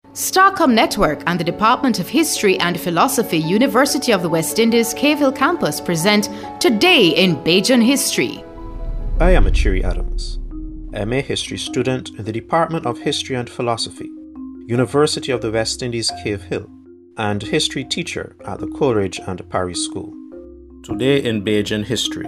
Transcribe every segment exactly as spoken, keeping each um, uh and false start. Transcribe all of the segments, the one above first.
Starcom Network and the Department of History and Philosophy, University of the West Indies, Cave Hill Campus present Today in Bajan History. I am Achiri Adams, M A History student in the Department of History and Philosophy, University of the West Indies, Cave Hill, and history teacher at the Coleridge and Parry School. Today in Bajan History.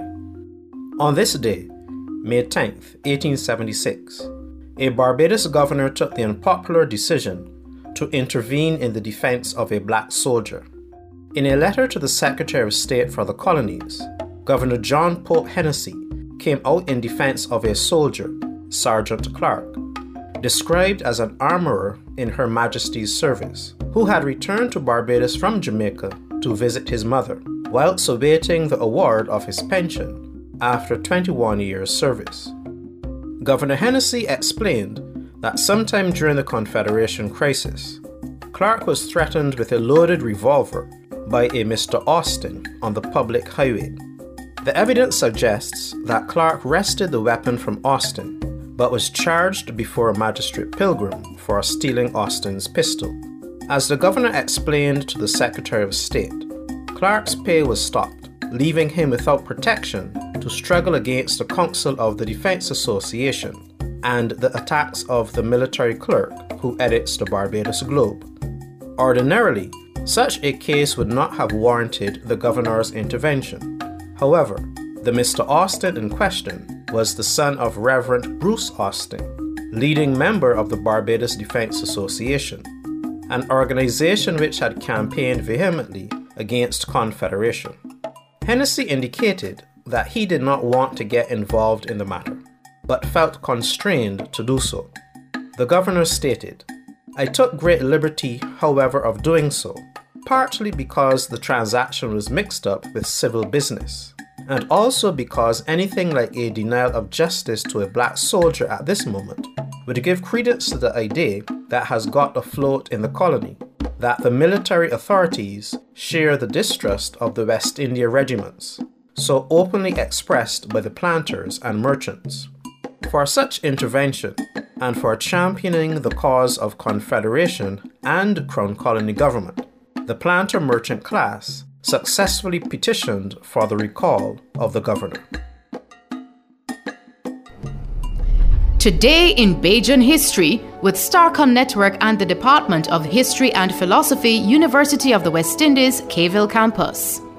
On this day, May tenth, eighteen seventy-six, a Barbados governor took the unpopular decision to intervene in the defense of a black soldier. In a letter to the Secretary of State for the Colonies, Governor John Pope Hennessy came out in defense of a soldier, Sergeant Clark, described as an armorer in Her Majesty's service, who had returned to Barbados from Jamaica to visit his mother, whilst awaiting the award of his pension after twenty-one years' service. Governor Hennessy explained that sometime during the Confederation crisis, Clark was threatened with a loaded revolver by a Mister Austin on the public highway. The evidence suggests that Clark wrested the weapon from Austin, but was charged before Magistrate Pilgrim for stealing Austin's pistol. As the governor explained to the Secretary of State, Clark's pay was stopped, leaving him without protection to struggle against the Council of the Defense Association and the attacks of the military clerk who edits the Barbados Globe. Ordinarily, such a case would not have warranted the governor's intervention. However, the Mister Austin in question was the son of Reverend Bruce Austin, leading member of the Barbados Defense Association, an organization which had campaigned vehemently against Confederation. Hennessy indicated that he did not want to get involved in the matter, but felt constrained to do so. The governor stated, "I took great liberty, however, of doing so, partly because the transaction was mixed up with civil business, and also because anything like a denial of justice to a black soldier at this moment would give credence to the idea that has got afloat in the colony, that the military authorities share the distrust of the West India regiments, so openly expressed by the planters and merchants. For such intervention, and for championing the cause of Confederation and Crown Colony government, the planter-merchant class successfully petitioned for the recall of the governor." Today in Bajan History with Starcom Network and the Department of History and Philosophy, University of the West Indies, Cave Hill Campus.